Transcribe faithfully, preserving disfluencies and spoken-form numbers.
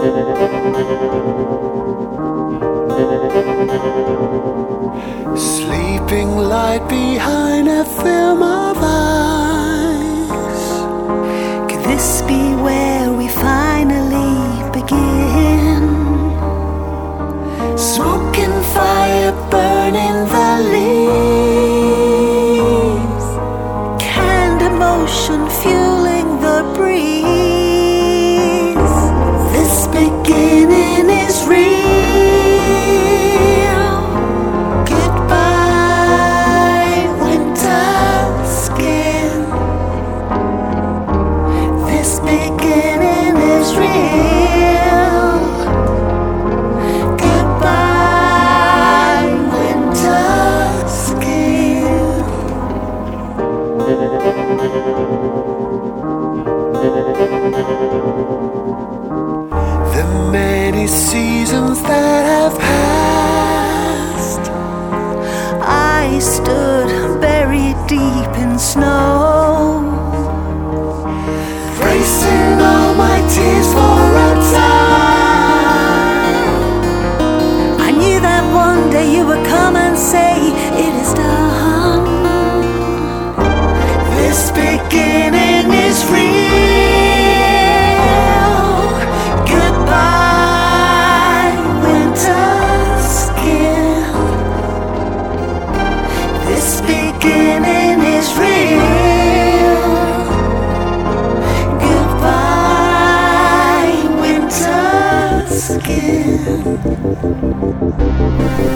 Sleeping light behind a film of ice. Could this be where we finally begin? Smoking fire burning the leaves. Canned emotion fueling the breeze. This beginning is real. Goodbye, winter skin. This beginning is real. Goodbye, winter skin. The many seasons that have passed, I stood buried deep in snow, bracing all my tears for a time. I knew that one day you would come and say it is done. This beginning is real. Goodbye, winter skin. This beginning is real. Goodbye, winter skin.